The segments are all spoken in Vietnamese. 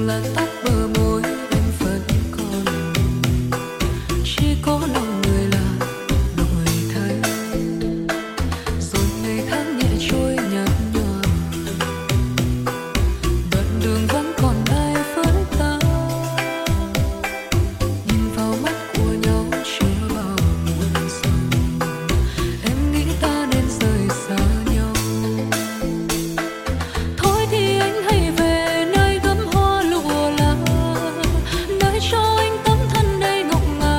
là tóc bờ môi em vẫn còn, chỉ có lòng người là đổi thay. Rồi ngày tháng nhẹ trôi nhạt nhòa, đoạn đường vẫn còn ai với ta. Nhìn vào mắt của nhau chứa bao buồn sầu, em nghĩ ta nên rời xa nhau. Thôi thì anh hãy về nơi gấm hoa lụa là, nơi cho anh tấm thân đầy ngọc ngà.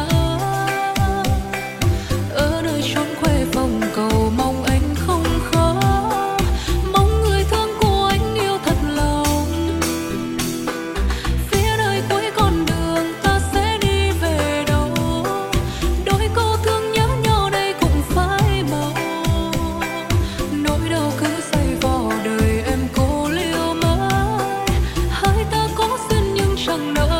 Ở nơi chốn khuê phòng cầu mong anh không khó, mong người thương của anh yêu thật lòng. Phía nơi cuối con đường ta sẽ đi về đâu, đôi câu thương nhớ nhau đây cũng phai màu. Nỗi đau cứ dày vò đời em cố liêu mãi, hai ta có duyên nhưng chẳng nỡ